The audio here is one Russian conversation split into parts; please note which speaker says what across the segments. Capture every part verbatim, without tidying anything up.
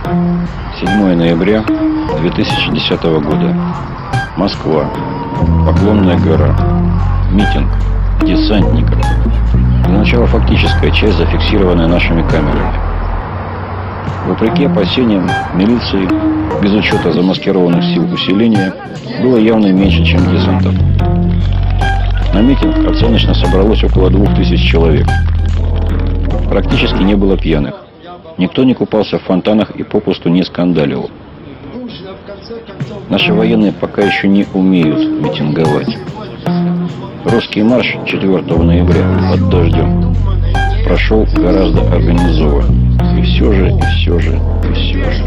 Speaker 1: седьмое ноября две тысячи десятого года. Москва. Поклонная гора. Митинг десантников. Для начала фактическая часть, зафиксированная нашими камерами. Вопреки опасениям милиции, без учета замаскированных сил усиления, было явно меньше, чем десантов. На митинг оценочно собралось около двух тысяч человек. Практически не было пьяных. Никто не купался в фонтанах и попусту не скандалил. Наши военные пока еще не умеют митинговать. Русский марш четвёртого ноября под дождем прошел гораздо организованнее. И все же, и все же, и все же.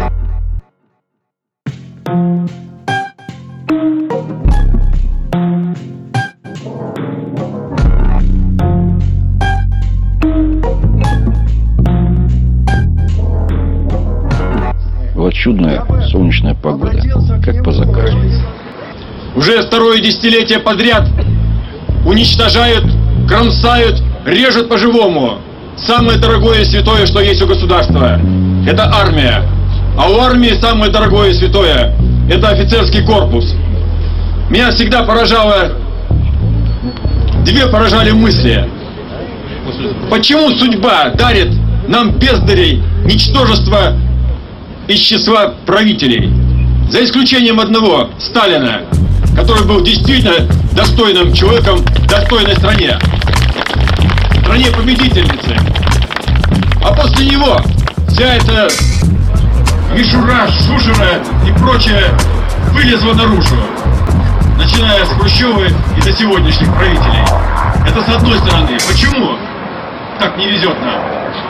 Speaker 1: Была чудная солнечная погода, как по заказу.
Speaker 2: Уже второе десятилетие подряд уничтожают, кромсают, режут по-живому самое дорогое и святое, что есть у государства. Это армия. А у армии самое дорогое и святое — это офицерский корпус. Меня всегда поражало, две поражали мысли. Почему судьба дарит нам бездарей, ничтожество из числа правителей? За исключением одного, Сталина, который был действительно достойным человеком в достойной стране. В стране победительницы. А после него вся эта мишура, шушера и прочее вылезла наружу. Начиная с Хрущева и до сегодняшних правителей. Это с одной стороны. Почему так не везет нам?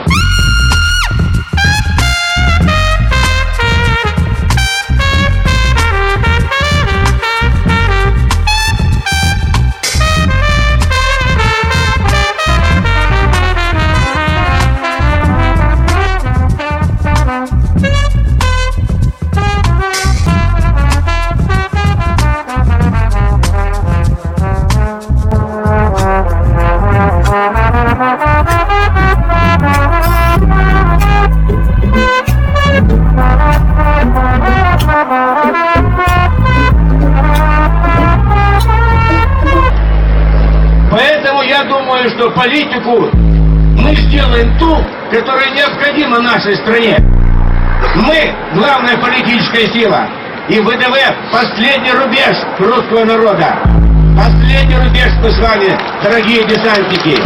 Speaker 3: Поэтому я думаю, что политику мы сделаем ту, которая необходима нашей стране. Мы – главная политическая сила. И ВДВ – последний рубеж русского народа. Последний рубеж мы с вами, дорогие десантники.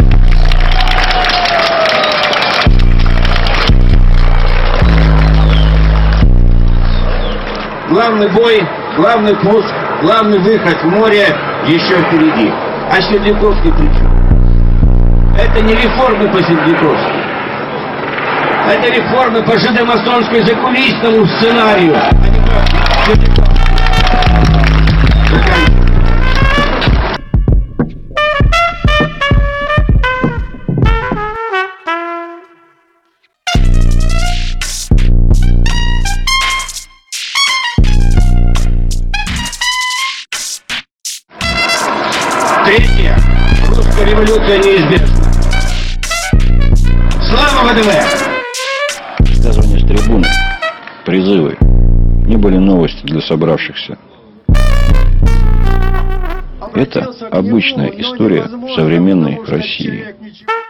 Speaker 3: Главный бой, главный пуск, главный выход в море еще впереди. А Сердюковский при чем? Это не реформы по Сердюковски. Это реформы по жидомасонской закулисному сценарию. Третье. Русская революция неизбежна. Слава ВДВ!
Speaker 1: Высказывания с трибуны, призывы не были новостью для собравшихся. Это обычная история современной России.